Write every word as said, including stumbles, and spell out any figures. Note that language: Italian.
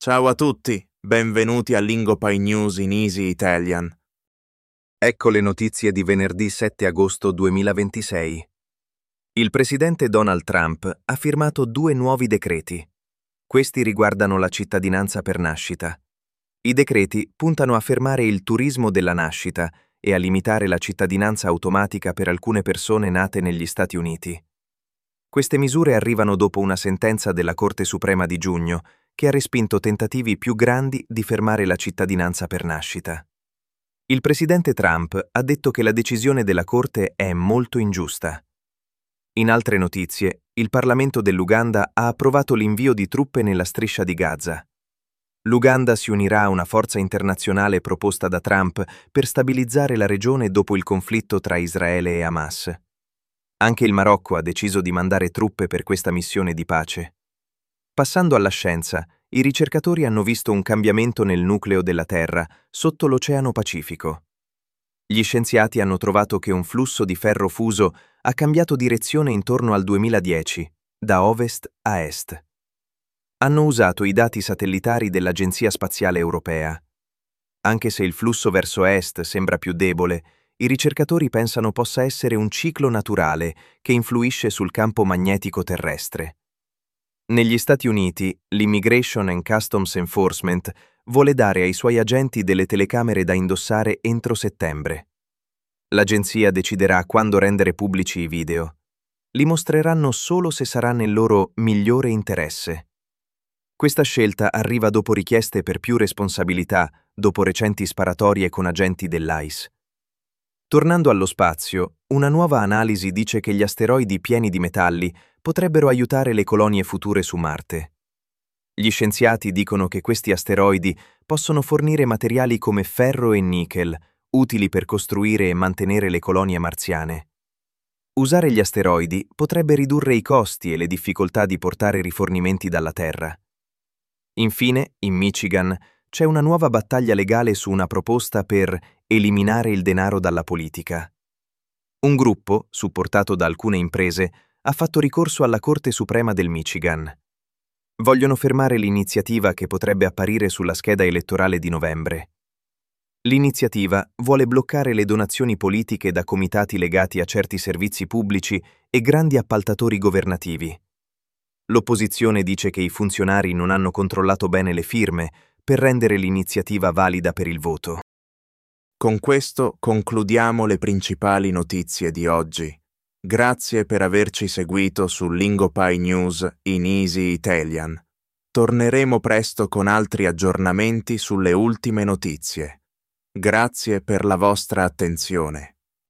Ciao a tutti, benvenuti a Lingopie News in Easy Italian. Ecco le notizie di venerdì sette agosto duemilaventisei. Il presidente Donald Trump ha firmato due nuovi decreti. Questi riguardano la cittadinanza per nascita. I decreti puntano a fermare il turismo della nascita e a limitare la cittadinanza automatica per alcune persone nate negli Stati Uniti. Queste misure arrivano dopo una sentenza della Corte Suprema di giugno che ha respinto tentativi più grandi di fermare la cittadinanza per nascita. Il presidente Trump ha detto che la decisione della Corte è molto ingiusta. In altre notizie, il Parlamento dell'Uganda ha approvato l'invio di truppe nella striscia di Gaza. L'Uganda si unirà a una forza internazionale proposta da Trump per stabilizzare la regione dopo il conflitto tra Israele e Hamas. Anche il Marocco ha deciso di mandare truppe per questa missione di pace. Passando alla scienza, i ricercatori hanno visto un cambiamento nel nucleo della Terra sotto l'Oceano Pacifico. Gli scienziati hanno trovato che un flusso di ferro fuso ha cambiato direzione intorno al duemiladieci, da ovest a est. Hanno usato i dati satellitari dell'Agenzia Spaziale Europea. Anche se il flusso verso est sembra più debole, i ricercatori pensano possa essere un ciclo naturale che influisce sul campo magnetico terrestre. Negli Stati Uniti, l'Immigration and Customs Enforcement vuole dare ai suoi agenti delle telecamere da indossare entro settembre. L'agenzia deciderà quando rendere pubblici i video. Li mostreranno solo se sarà nel loro migliore interesse. Questa scelta arriva dopo richieste per più responsabilità, dopo recenti sparatorie con agenti dell'I C E. Tornando allo spazio, una nuova analisi dice che gli asteroidi pieni di metalli potrebbero aiutare le colonie future su Marte. Gli scienziati dicono che questi asteroidi possono fornire materiali come ferro e nickel, utili per costruire e mantenere le colonie marziane. Usare gli asteroidi potrebbe ridurre i costi e le difficoltà di portare rifornimenti dalla Terra. Infine, in Michigan, c'è una nuova battaglia legale su una proposta per eliminare il denaro dalla politica. Un gruppo, supportato da alcune imprese, ha fatto ricorso alla Corte Suprema del Michigan. Vogliono fermare l'iniziativa che potrebbe apparire sulla scheda elettorale di novembre. L'iniziativa vuole bloccare le donazioni politiche da comitati legati a certi servizi pubblici e grandi appaltatori governativi. L'opposizione dice che i funzionari non hanno controllato bene le firme per rendere l'iniziativa valida per il voto. Con questo concludiamo le principali notizie di oggi. Grazie per averci seguito su Lingopie News in Easy Italian. Torneremo presto con altri aggiornamenti sulle ultime notizie. Grazie per la vostra attenzione.